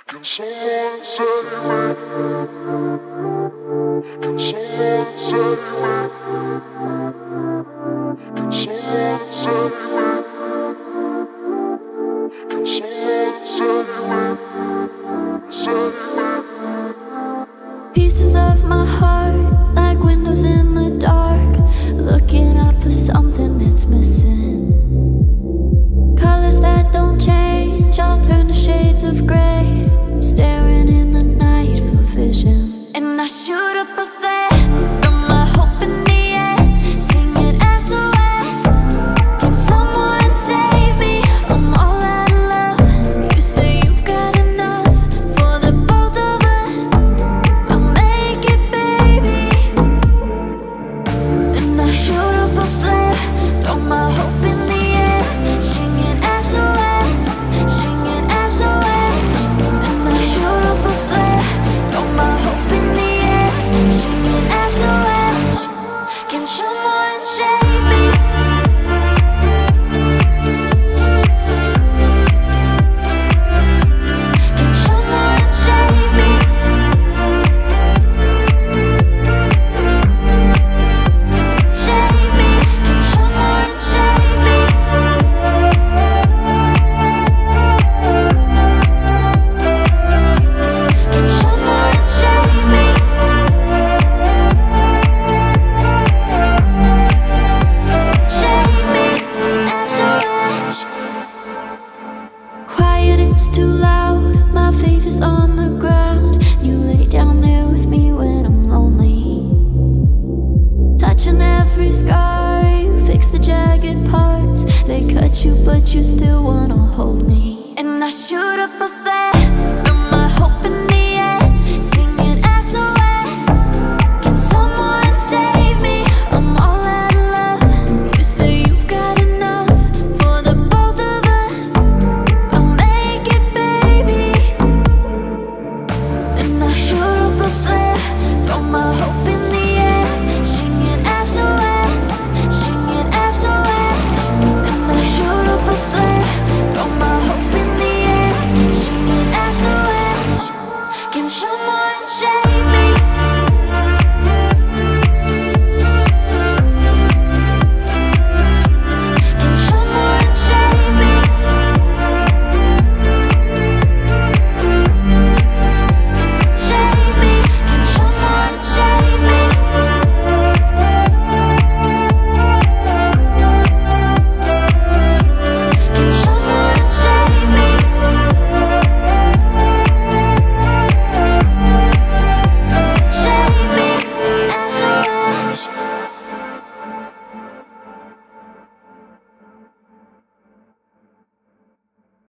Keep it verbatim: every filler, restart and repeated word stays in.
Can someone save me? Can someone save me? Can someone save me? Can someone save me? Save me. Pieces of my heart, like windows in the dark, looking out for something that's missing.